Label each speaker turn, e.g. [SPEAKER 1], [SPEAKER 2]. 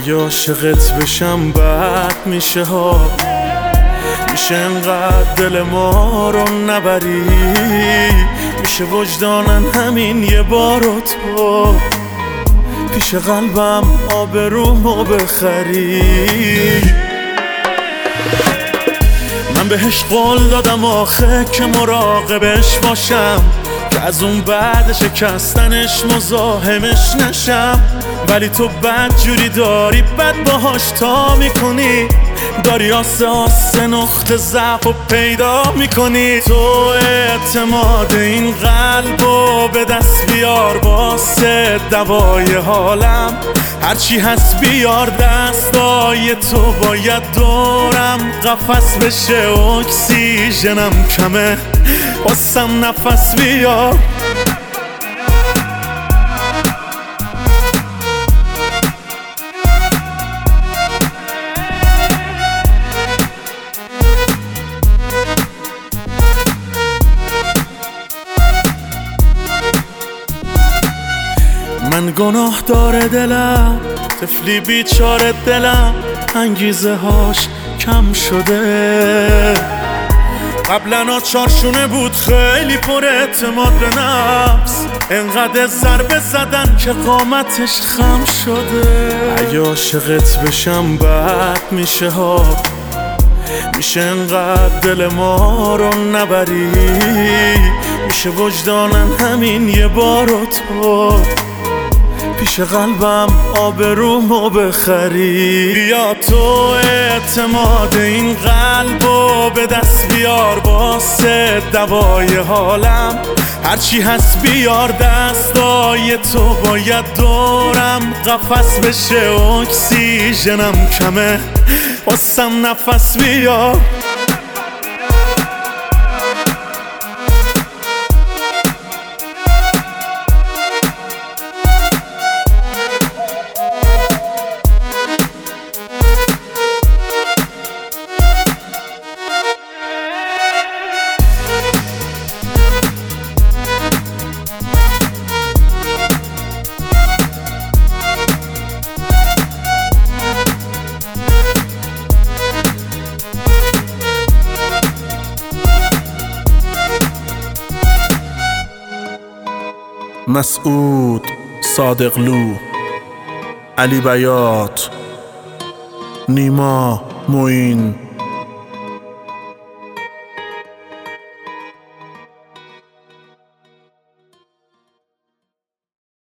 [SPEAKER 1] اگه عاشقت بشم بد میشه ها، میشه انقدر دل ما رو نبری، میشه وجدانن همین یه بارو تو پیش قلبم آبرومو بخری. من بهش قول دادم آخه که مراقبش باشم، که از اون بعد شکستنش مزاحمش نشم، ولی تو بد جوری داری بد باهاش تا میکنی، داری آسه آسه نقطه ضعف و پیدا میکنی. تو اعتماد این قلبو به دست بیار واسه دوای حالم، هرچی هست بیار دستای تو، باید دورم قفس بشه اکسیژنم کمه واسم نفس بیار. من گناه داره دلم، طفلی بیچاره دلم، انگیزه هاش کم شده. قبلا چارشونه بود خیلی پر اعتماد به نفس، انقدر ضربه زدن که قامتش خم شده. اگه عاشقت بشم بد میشه ها، میشه انقدر دل ما رو نبری، میشه وجدانن همین یه بارو تو پیش قلبم آبرومو بخری. بیا تو اعتماد این قلبو به دست بیار واسه دوای حالم، هرچی هست بیار دستای تو، باید دورم قفس بشه اکسیژنم کمه واسم نفس بیار. مسعود صادقلو، علی بیات، نیما موین.